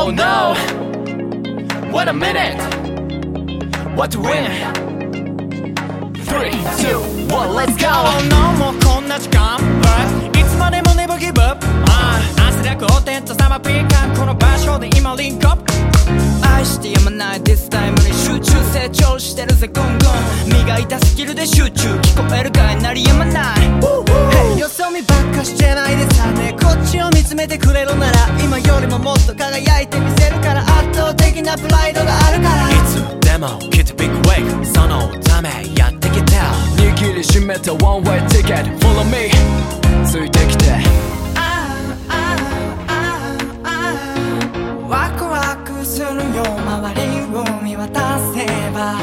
Oh no, what a minute, what to win. 3, 2, 1, let's go. Oh no, もうこんな時間、いつまでも never give up、汗だくおてんとサマーピーカーこの場所で今リンクアップ愛してやまない This time に集中成長してるぜぐんぐん磨いたスキルで集中聞こえるかい鳴りやまない、hey、よそ見ばっかしてないでさねこっちを見つめてくれるなら今よりももっと輝いてみせるから圧倒的なプライドがあるからいつでもきっとビッグウェイクそのためやってきた握りしめた One way ticket Follow me ついてきてワクワクするよ周りを見渡せば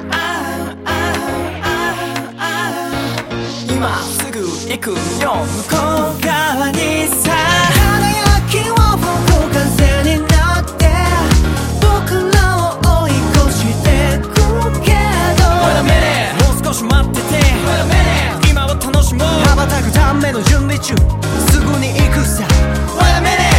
今すぐ行くよ向こう側にさ輝きを僕風になって僕らを追い越してくけど Wait a minute もう少し待ってて Wait a minute 今を楽しもう羽ばたくための準備中すぐに行くさ Wait a minute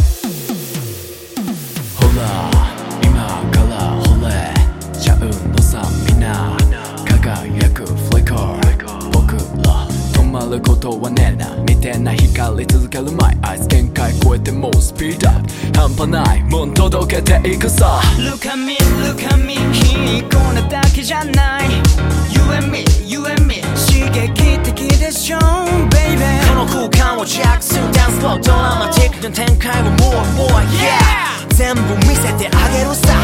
今から惚れちゃうのさみんな輝くフリカー僕ら止まることはねえな見てない光り続けるマイアイス限界超えてもうスピードアップ半端ないもん届けていくさ Look at me, look at me 君これだけじゃない You and me, you and me 刺激的でしょ Baby この空間をジャックするダンスフロードラマチックな展開を More, more, yeah 全部見せてあげるさ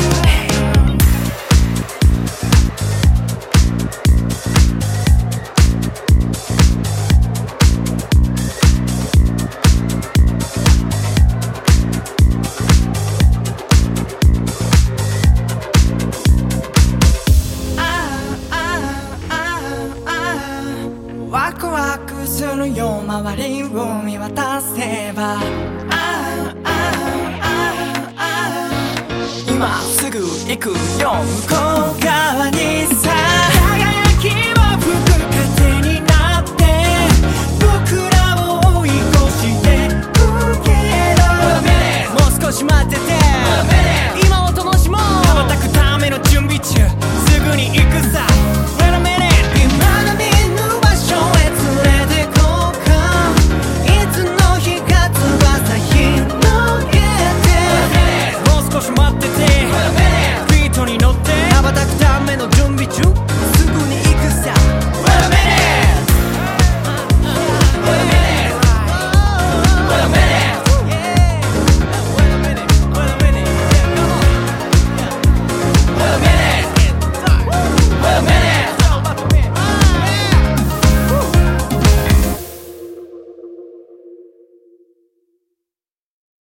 ワクワクするよ周りを見渡せば今すぐ行くよ向こう側にさ